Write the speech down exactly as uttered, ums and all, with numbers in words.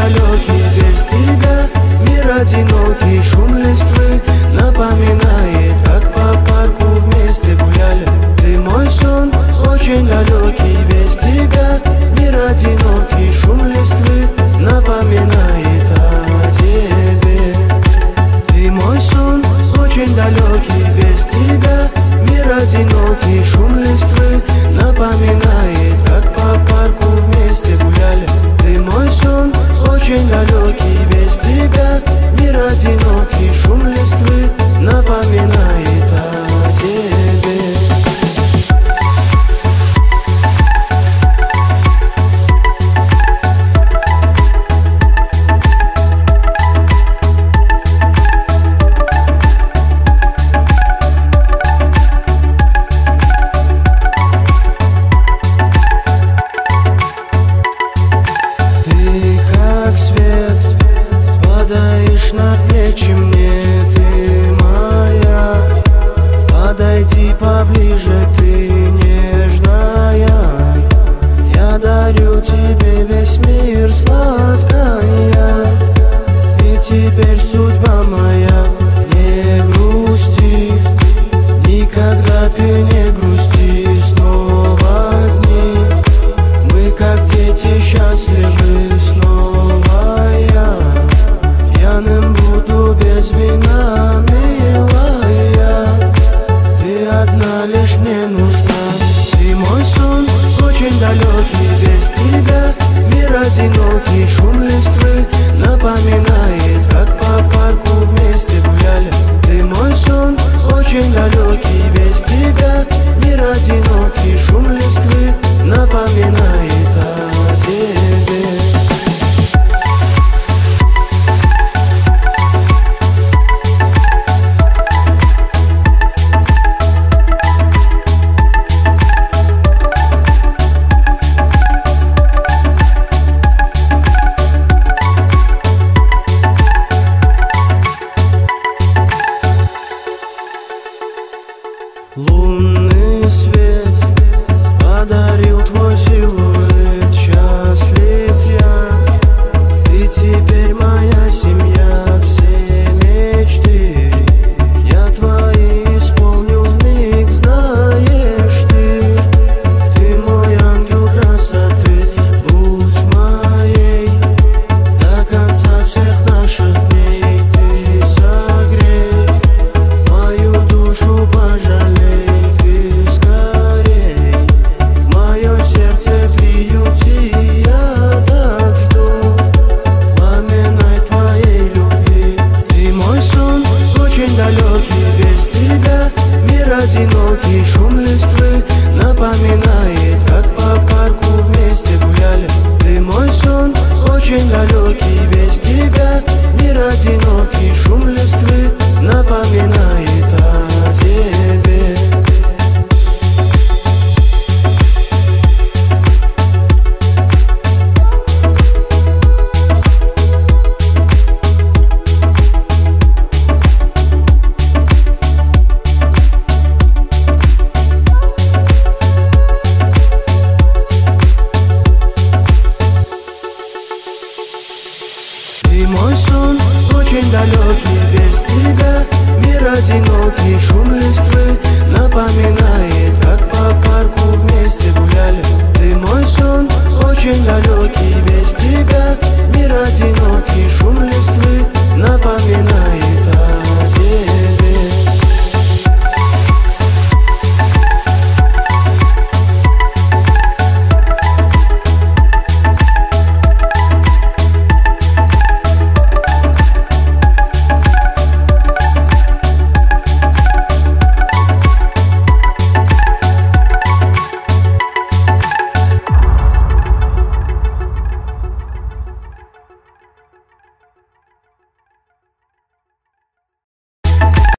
далекий без тебя. Мир одинокий, шум листвы напоминает, как по парку вместе гуляли. Ты мой сон, очень далекий без тебя. Мир одинокий, шум листвы напоминает о тебе. Ты мой сон, очень далекий без тебя. Мир одинокий, шум листвы напоминает, как по парку вместе гуляли. Ты мой сон, очень далекий без тебя. Мир одинокий, шум листвы напоминает о тебе. Падаешь на плечи мне, ты моя. Подойди поближе, ты нежная. Я дарю тебе весь мир, сладкая. Ты теперь судьба моя, не грусти. Никогда ты не грусти, снова дни. Мы как дети счастливы, снова я. Пьяным буду без вина, милая. Ты одна лишь мне нужна. Ты мой сон, очень далекий без тебя. Мир одинокий, шум листвы напоминает, как по парку вместе гуляли. Ты мой сон, очень далекий без тебя. Мир одинокий, шум листвы напоминает о тебе. Лунный свет подарил твой силуэт, счастлив я. Ты теперь моя семья, все мечты я твои исполню вмиг, знаешь ты. Ты мой ангел красоты, будь моей до конца всех наших дней. Ты согрей мою душу, пожалей. Далекий без тебя. Мир одинокий, шум листвы напоминает